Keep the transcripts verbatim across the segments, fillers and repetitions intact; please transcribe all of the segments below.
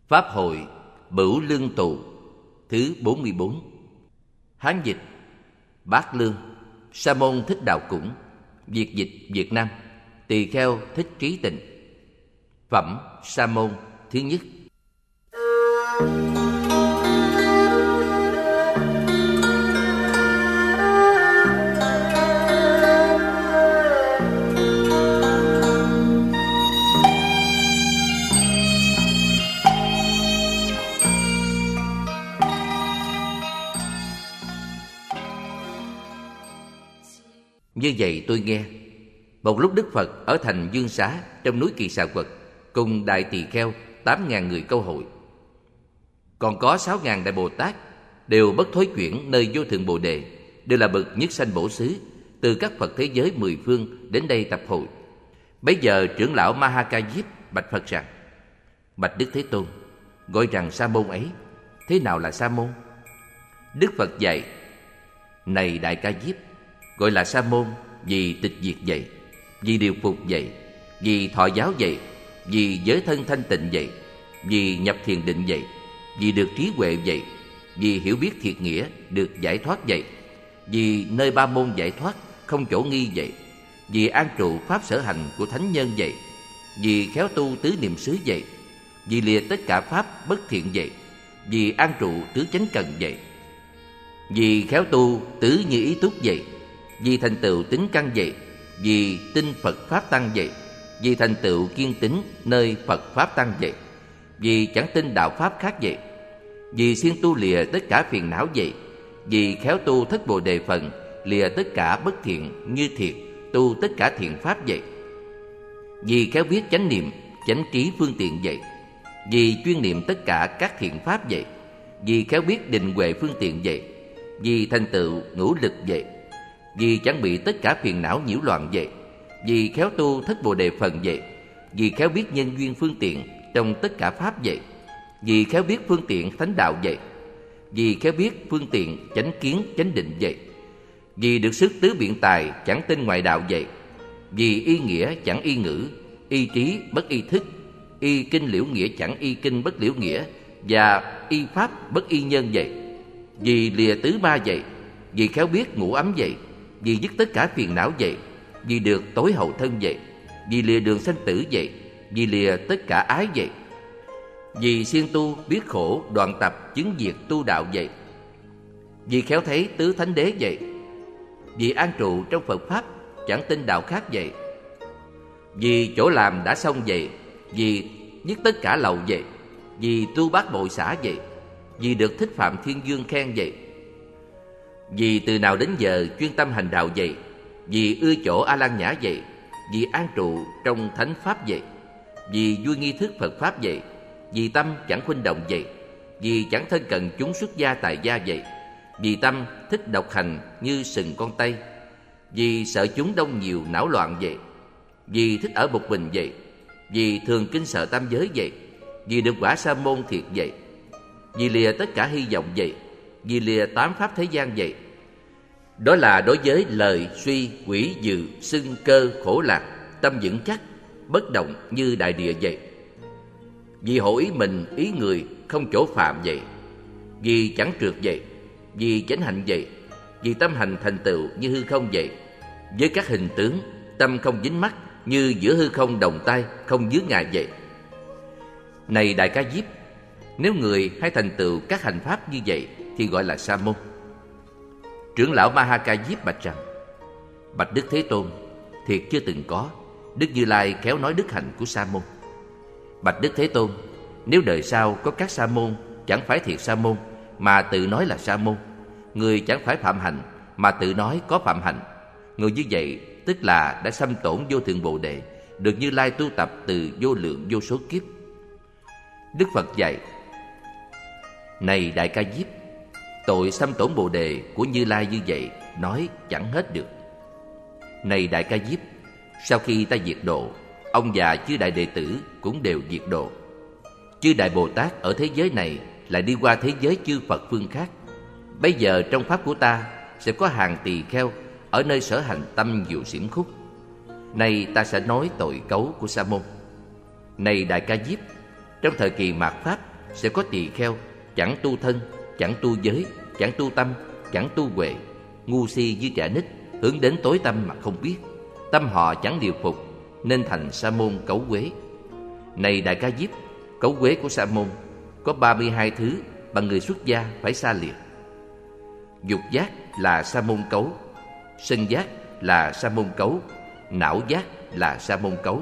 Pháp hội Bửu Lương Tụ thứ bốn mươi bốn. Hán dịch Bát Lương, Sa môn Thích Đạo Củng. Việt dịch Việt Nam Tỳ kheo Thích Trí Tịnh. Phẩm Sa môn thứ nhất. Như vậy tôi nghe, một lúc Đức Phật ở thành Dương Xá trong núi Kỳ Xà Quật cùng đại tỳ kheo tám ngàn người câu hội. Còn có sáu ngàn đại Bồ Tát đều bất thối chuyển nơi vô thượng Bồ Đề, đều là bậc nhất sanh bổ xứ, từ các Phật thế giới mười phương đến đây tập hội. Bấy giờ trưởng lão Ma Ha Ca Diếp bạch Phật rằng: Bạch Đức Thế Tôn, gọi rằng sa môn ấy, thế nào là sa môn? Đức Phật dạy: Này đại Ca Diếp, gọi là sa môn vì tịch diệt vậy, vì điều phục vậy, vì thọ giáo vậy, vì giới thân thanh tịnh vậy, vì nhập thiền định vậy, vì được trí huệ vậy, vì hiểu biết thiệt nghĩa được giải thoát vậy, vì nơi ba môn giải thoát không chỗ nghi vậy, vì an trụ pháp sở hành của thánh nhân vậy, vì khéo tu tứ niệm xứ vậy, vì lìa tất cả pháp bất thiện vậy, vì an trụ tứ chánh cần vậy, vì khéo tu tứ như ý túc vậy, vì thành tựu tính căn vậy, vì tin Phật Pháp Tăng vậy, vì thành tựu kiên tín nơi Phật Pháp Tăng vậy, vì chẳng tin đạo Pháp khác vậy, vì siêng tu lìa tất cả phiền não vậy, vì khéo tu thất Bồ Đề phần, lìa tất cả bất thiện như thiệt, tu tất cả thiện Pháp vậy, vì khéo biết chánh niệm, chánh trí phương tiện vậy, vì chuyên niệm tất cả các thiện Pháp vậy, vì khéo biết định huệ phương tiện vậy, vì thành tựu ngũ lực vậy, vì chẳng bị tất cả phiền não nhiễu loạn vậy, vì khéo tu thất Bồ Đề phần vậy, vì khéo biết nhân duyên phương tiện trong tất cả pháp vậy, vì khéo biết phương tiện thánh đạo vậy, vì khéo biết phương tiện chánh kiến chánh định vậy, vì được sức tứ biện tài chẳng tin ngoại đạo vậy, vì y nghĩa chẳng y ngữ, y trí bất y thức, y kinh liễu nghĩa chẳng y kinh bất liễu nghĩa, và y pháp bất y nhân vậy, vì lìa tứ ba vậy, vì khéo biết ngũ ấm vậy, vì dứt tất cả phiền não vậy, vì được tối hậu thân vậy, vì lìa đường sanh tử vậy, vì lìa tất cả ái vậy, vì siêng tu biết khổ đoạn tập chứng diệt tu đạo vậy, vì khéo thấy tứ thánh đế vậy, vì an trụ trong Phật Pháp chẳng tin đạo khác vậy, vì chỗ làm đã xong vậy, vì dứt tất cả lậu vậy, vì tu bát bội xả vậy, vì được Thích Phạm Thiên Dương khen vậy, vì từ nào đến giờ chuyên tâm hành đạo vậy, vì ưa chỗ A Lan Nhã vậy, vì an trụ trong thánh pháp vậy, vì vui nghi thức Phật Pháp vậy, vì tâm chẳng khuynh động vậy, vì chẳng thân cận chúng xuất gia tài gia vậy, vì tâm thích độc hành như sừng con tây, vì sợ chúng đông nhiều não loạn vậy, vì thích ở một mình vậy, vì thường kinh sợ tam giới vậy, vì được quả sa môn thiệt vậy, vì lìa tất cả hy vọng vậy, vì lìa tám pháp thế gian vậy. Đó là đối với lời, suy, quỷ, dự, xưng, cơ, khổ lạc, tâm vững chắc, bất động như đại địa vậy. Vì hộ ý mình, ý người, không chỗ phạm vậy, vì chẳng trượt vậy, vì chánh hạnh vậy, vì tâm hành thành tựu như hư không vậy, với các hình tướng, tâm không dính mắc như giữa hư không đồng tay, không dướng ngại vậy. Này đại Ca Diếp, nếu người hay thành tựu các hành pháp như vậy thì gọi là sa môn. Trưởng lão Ma Ha Ca Diếp bạch rằng: Bạch Đức Thế Tôn, thiệt chưa từng có. Đức Như Lai khéo nói đức hạnh của sa môn. Bạch Đức Thế Tôn, nếu đời sau có các sa môn chẳng phải thiệt sa môn mà tự nói là sa môn, người chẳng phải phạm hạnh mà tự nói có phạm hạnh, người như vậy tức là đã xâm tổn vô thượng Bồ Đề, được Như Lai tu tập từ vô lượng vô số kiếp. Đức Phật dạy: Này đại Ca Diếp, tội xâm tổn Bồ Đề của Như Lai như vậy nói chẳng hết được. Này đại Ca Diếp, sau khi ta diệt độ, ông và chư đại đệ tử cũng đều diệt độ. Chư đại Bồ Tát ở thế giới này lại đi qua thế giới chư Phật phương khác. Bây giờ trong pháp của ta sẽ có hàng tỳ kheo ở nơi sở hành tâm diệu xiểm khúc. Nay ta sẽ nói tội cấu của sa môn. Này đại Ca Diếp, trong thời kỳ mạt pháp sẽ có tỳ kheo chẳng tu thân, chẳng tu giới, chẳng tu tâm, chẳng tu huệ, ngu si như trẻ nít, hướng đến tối tăm mà không biết. Tâm họ chẳng điều phục, nên thành sa môn cấu quế. Này Đại Ca Diếp, cấu quế của sa môn có ba mươi hai thứ mà người xuất gia phải xa lìa. Dục giác là sa môn cấu, sân giác là sa môn cấu, não giác là sa môn cấu.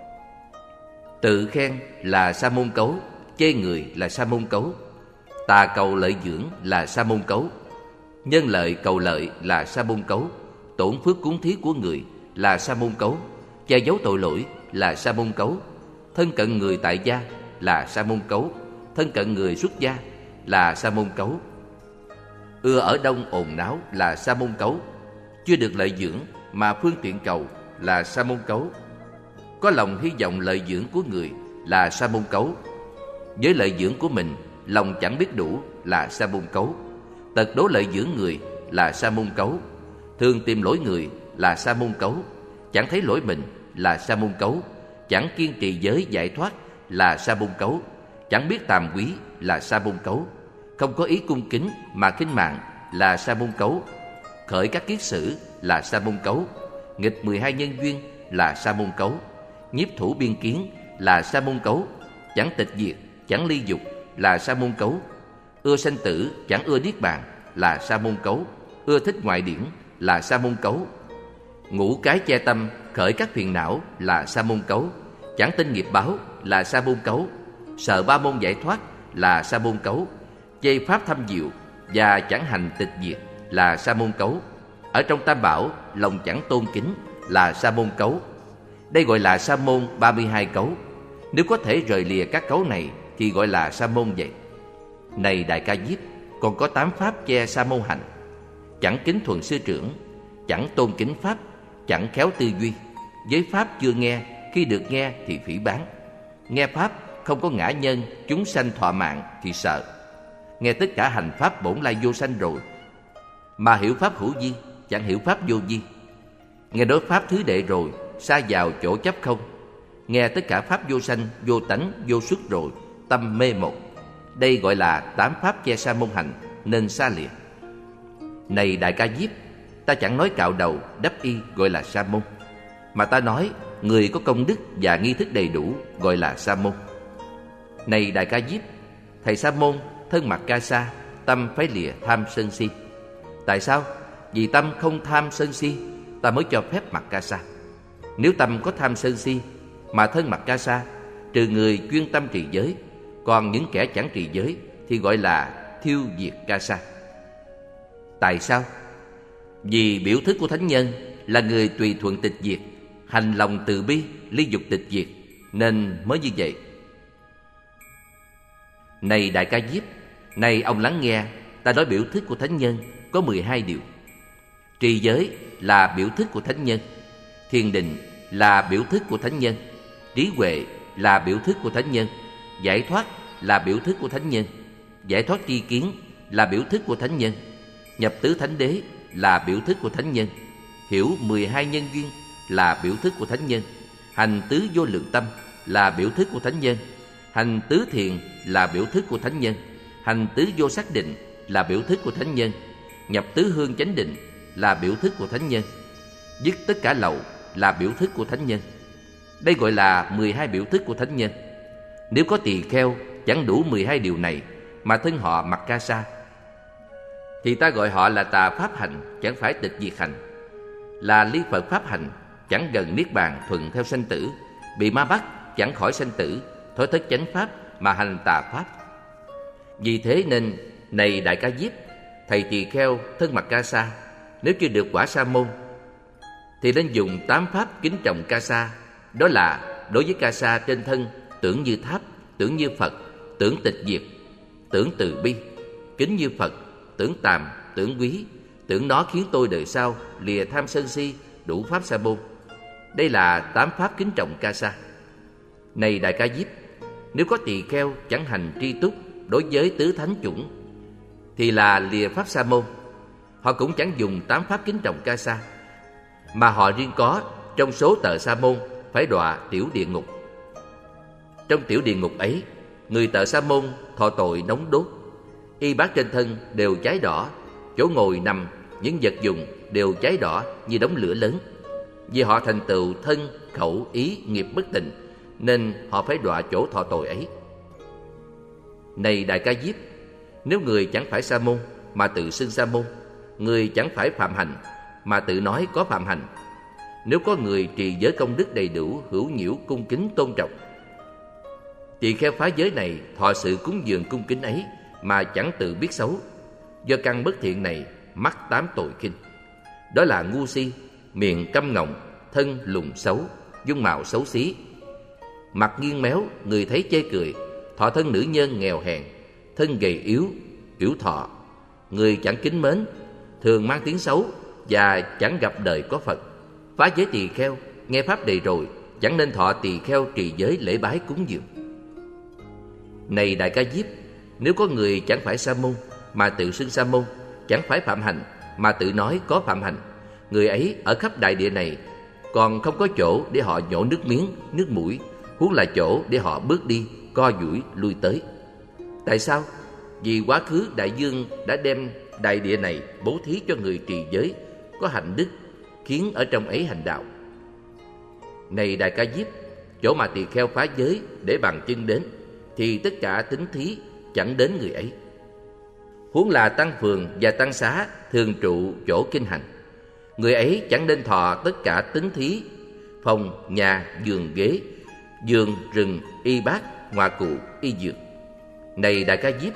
Tự khen là sa môn cấu, chê người là sa môn cấu. Tà cầu lợi dưỡng là sa môn cấu, nhân lợi cầu lợi là sa môn cấu. Tổn phước cúng thí của người là sa môn cấu, che giấu tội lỗi là sa môn cấu. Thân cận người tại gia là sa môn cấu, thân cận người xuất gia là sa môn cấu. Ưa ở đông ồn náo là sa môn cấu, chưa được lợi dưỡng mà phương tiện cầu là sa môn cấu. Có lòng hy vọng lợi dưỡng của người là sa môn cấu. Với lợi dưỡng của mình lòng chẳng biết đủ là sa môn cấu. Tật đố lợi dưỡng người là sa môn cấu. Thường tìm lỗi người là sa môn cấu. Chẳng thấy lỗi mình là sa môn cấu. Chẳng kiên trì giới giải thoát là sa môn cấu. Chẳng biết tàm quý là sa môn cấu. Không có ý cung kính mà khinh mạng là sa môn cấu. Khởi các kiết sử là sa môn cấu. Nghịch mười hai nhân duyên là sa môn cấu. Nhiếp thủ biên kiến là sa môn cấu. Chẳng tịch diệt, chẳng ly dục là sa môn cấu. Ưa sanh tử, chẳng ưa niết bàn là sa môn cấu. Ưa thích ngoại điển là sa môn cấu. Ngũ cái che tâm, khởi các phiền não là sa môn cấu. Chẳng tin nghiệp báo là sa môn cấu. Sợ ba môn giải thoát là sa môn cấu. Chê pháp thâm diệu và chẳng hành tịch diệt là sa môn cấu. Ở trong tam bảo lòng chẳng tôn kính là sa môn cấu. Đây gọi là sa môn ba mươi hai cấu. Nếu có thể rời lìa các cấu này thì gọi là sa môn vậy. Này Đại Ca Diếp, còn có tám pháp che sa môn hành: chẳng kính thuần sư trưởng, chẳng tôn kính pháp, chẳng khéo tư duy. Với pháp chưa nghe, khi được nghe thì phỉ báng. Nghe pháp không có ngã nhân, chúng sanh thọ mạng thì sợ. Nghe tất cả hành pháp bổn lai vô sanh rồi mà hiểu pháp hữu vi, chẳng hiểu pháp vô vi. Nghe đối pháp thứ đệ rồi, sa vào chỗ chấp không. Nghe tất cả pháp vô sanh, vô tánh, vô xuất rồi, tâm mê một. Đây gọi là tám pháp che sa môn hành, nên xa lìa. Này Đại Ca Diếp, ta chẳng nói cạo đầu, đắp y gọi là sa môn, mà ta nói người có công đức và nghi thức đầy đủ gọi là sa môn. Này Đại Ca Diếp, thầy sa môn thân mặc ca sa, tâm phải lìa tham sân si. Tại sao? Vì tâm không tham sân si, ta mới cho phép mặc ca sa. Nếu tâm có tham sân si mà thân mặc ca sa, trừ người chuyên tâm trì giới, còn những kẻ chẳng trì giới thì gọi là thiêu diệt ca sa. Tại sao? Vì biểu thức của thánh nhân là người tùy thuận tịch diệt, hành lòng từ bi, ly dục tịch diệt, nên mới như vậy. Này Đại Ca Diếp, này ông lắng nghe, ta nói biểu thức của thánh nhân có mười hai điều. Trì giới là biểu thức của thánh nhân, thiền định là biểu thức của thánh nhân, trí huệ là biểu thức của thánh nhân, giải thoát là biểu thức của thánh nhân, giải thoát tri kiến là biểu thức của thánh nhân, nhập tứ thánh đế là biểu thức của thánh nhân, hiểu mười hai nhân duyên là biểu thức của thánh nhân, hành tứ vô lượng tâm là biểu thức của thánh nhân, hành tứ thiền là biểu thức của thánh nhân, hành tứ vô sắc định là biểu thức của thánh nhân, nhập tứ hương chánh định là biểu thức của thánh nhân, dứt tất cả lậu là biểu thức của thánh nhân. Đây gọi là mười hai biểu thức của thánh nhân. Nếu có tỳ kheo chẳng đủ mười hai điều này mà thân họ mặc ca sa, thì ta gọi họ là tà pháp hành, chẳng phải tịch diệt hành, là ly Phật pháp hành, chẳng gần niết bàn, thuận theo sanh tử, bị ma bắt chẳng khỏi sanh tử, thối thất chánh pháp mà hành tà pháp. Vì thế nên, này Đại Ca Diếp, thầy tỳ kheo thân mặc ca sa, nếu chưa được quả sa môn thì nên dùng tám pháp kính trọng ca sa. Đó là đối với ca sa trên thân tưởng như tháp, tưởng như Phật, tưởng tịch diệt, tưởng từ bi, kính như Phật, tưởng tàm, tưởng quý, tưởng nó khiến tôi đời sau lìa tham sân si, đủ pháp sa môn. Đây là tám pháp kính trọng ca sa. Này Đại Ca Diếp, nếu có tỳ kheo chẳng hành tri túc đối với tứ thánh chủng thì là lìa pháp sa môn. Họ cũng chẳng dùng tám pháp kính trọng ca sa, mà họ riêng có trong số tờ sa môn phải đọa tiểu địa ngục. Trong tiểu địa ngục ấy, người Tợ Sa môn thọ tội nóng đốt. Y bát trên thân đều cháy đỏ, chỗ ngồi nằm, những vật dụng đều cháy đỏ như đống lửa lớn. Vì họ thành tựu thân, khẩu, ý, nghiệp bất tịnh, nên họ phải đọa chỗ thọ tội ấy. Này Đại Ca Diếp, nếu người chẳng phải sa môn mà tự xưng sa môn, người chẳng phải phạm hành mà tự nói có phạm hành, nếu có người trì giới công đức đầy đủ, hữu nhiễu, cung kính, tôn trọng, tỳ kheo phá giới này thọ sự cúng dường cung kính ấy mà chẳng tự biết xấu, do căn bất thiện này mắc tám tội kinh. Đó là ngu si, miệng câm ngọng, thân lùn xấu, dung mạo xấu xí, mặt nghiêng méo, người thấy chê cười, thọ thân nữ nhân nghèo hèn, thân gầy yếu, yểu thọ, người chẳng kính mến, thường mang tiếng xấu và chẳng gặp đời có Phật. Phá giới tỳ kheo, nghe pháp đầy rồi, chẳng nên thọ tỳ kheo trì giới lễ bái cúng dường. Này Đại Ca Diếp, nếu có người chẳng phải sa môn mà tự xưng sa môn, chẳng phải phạm hành mà tự nói có phạm hành, người ấy ở khắp đại địa này còn không có chỗ để họ nhổ nước miếng, nước mũi, huống là chỗ để họ bước đi, co duỗi lui tới. Tại sao? Vì quá khứ đại dương đã đem đại địa này bố thí cho người trì giới có hạnh đức, khiến ở trong ấy hành đạo. Này Đại Ca Diếp, chỗ mà tỳ kheo phá giới để bằng chân đến, thì tất cả tín thí chẳng đến người ấy. Huống là tăng phường và tăng xá thường trụ chỗ kinh hành, người ấy chẳng nên thọ tất cả tín thí, phòng, nhà, giường, ghế, giường, rừng, y bát, ngoại cụ, y dược. Này Đại Ca Diếp,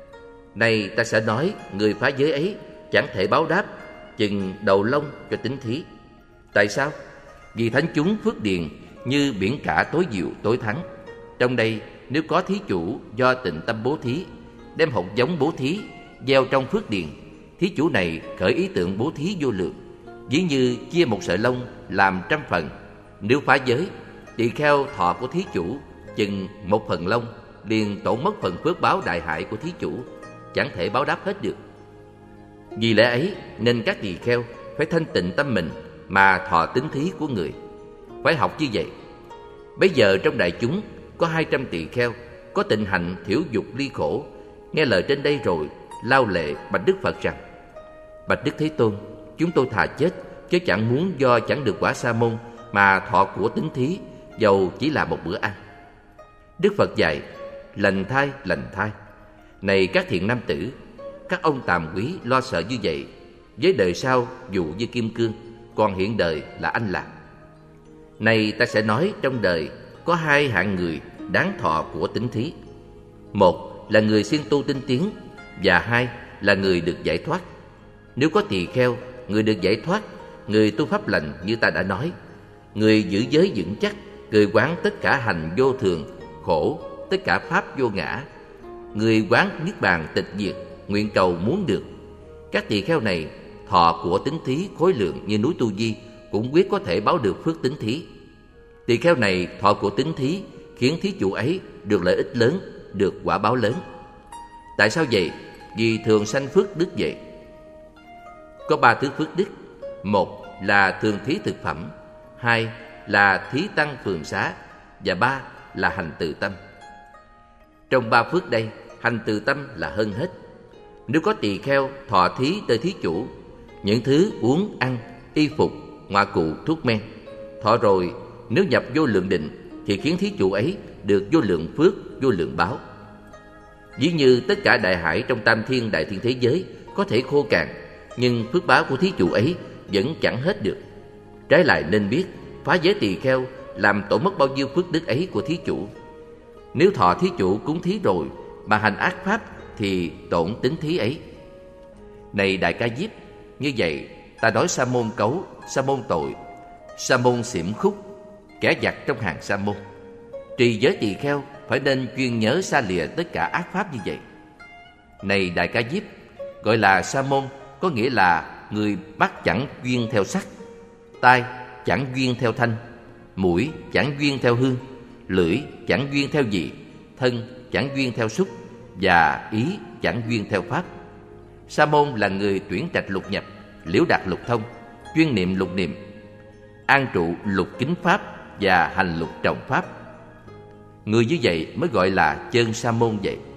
này ta sẽ nói người phá giới ấy chẳng thể báo đáp chừng đầu lông cho tín thí. Tại sao? Vì thánh chúng phước điền như biển cả tối diệu tối thắng. Trong đây nếu có thí chủ do tịnh tâm bố thí, đem hột giống bố thí gieo trong phước điền, thí chủ này khởi ý tưởng bố thí vô lượng, ví như chia một sợi lông làm trăm phần. Nếu phá giới, tỳ kheo thọ của thí chủ chừng một phần lông, liền tổn mất phần phước báo đại hại của thí chủ, chẳng thể báo đáp hết được. Vì lẽ ấy nên các tỳ kheo phải thanh tịnh tâm mình mà thọ tín thí của người. Phải học như vậy. Bây giờ trong đại chúng có hai trăm tỳ kheo có tịnh hạnh thiểu dục ly khổ, nghe lời trên đây rồi lao lệ bạch Đức Phật rằng: Bạch Đức Thế Tôn, chúng tôi thà chết chứ chẳng muốn do chẳng được quả sa môn mà thọ của tín thí, dầu chỉ là một bữa ăn. Đức Phật dạy: Lành thai, lành thai. Này các thiện nam tử, các ông tàm quý lo sợ như vậy, với đời sau dù như kim cương, còn hiện đời là anh lạc. Này ta sẽ nói trong đời có hai hạng người đáng thọ của tín thí. Một là người siêng tu tinh tiến, và hai là người được giải thoát. Nếu có tỳ kheo, người được giải thoát, người tu pháp lành như ta đã nói, người giữ giới vững chắc, người quán tất cả hành vô thường, khổ, tất cả pháp vô ngã, người quán niết bàn tịch diệt, nguyện cầu muốn được. Các tỳ kheo này thọ của tín thí khối lượng như núi Tu Di, cũng quyết có thể báo được phước tín thí. Tỳ kheo này thọ của tín thí khiến thí chủ ấy được lợi ích lớn, được quả báo lớn. Tại sao vậy? Vì thường sanh phước đức vậy. Có ba thứ phước đức. Một là thường thí thực phẩm, hai là thí tăng phường xá, và ba là hành từ tâm. Trong ba phước đây, hành từ tâm là hơn hết. Nếu có tỳ kheo thọ thí tới thí chủ những thứ uống ăn, y phục, ngoại cụ, thuốc men, thọ rồi nếu nhập vô lượng định thì khiến thí chủ ấy được vô lượng phước, vô lượng báo. Ví như tất cả đại hải trong tam thiên đại thiên thế giới có thể khô cạn, nhưng phước báo của thí chủ ấy vẫn chẳng hết được. Trái lại nên biết, phá giới tỳ kheo làm tổn mất bao nhiêu phước đức ấy của thí chủ. Nếu thọ thí chủ cúng thí rồi mà hành ác pháp thì tổn tín thí ấy. Này Đại Ca Diếp, như vậy ta nói sa môn cấu, sa môn tội, sa môn xỉm khúc, kẻ giặc trong hàng sa môn. Trì giới tỳ kheo phải nên chuyên nhớ xa lìa tất cả ác pháp như vậy. Này Đại Ca Diếp, gọi là sa môn có nghĩa là người mắt chẳng duyên theo sắc, tai chẳng duyên theo thanh, mũi chẳng duyên theo hương, lưỡi chẳng duyên theo vị, thân chẳng duyên theo xúc, và ý chẳng duyên theo pháp. Sa môn là người tuyển trạch lục nhập, liễu đạt lục thông, chuyên niệm lục niệm, an trụ lục kính pháp và hành lục trọng pháp. Người như vậy mới gọi là chân sa môn vậy.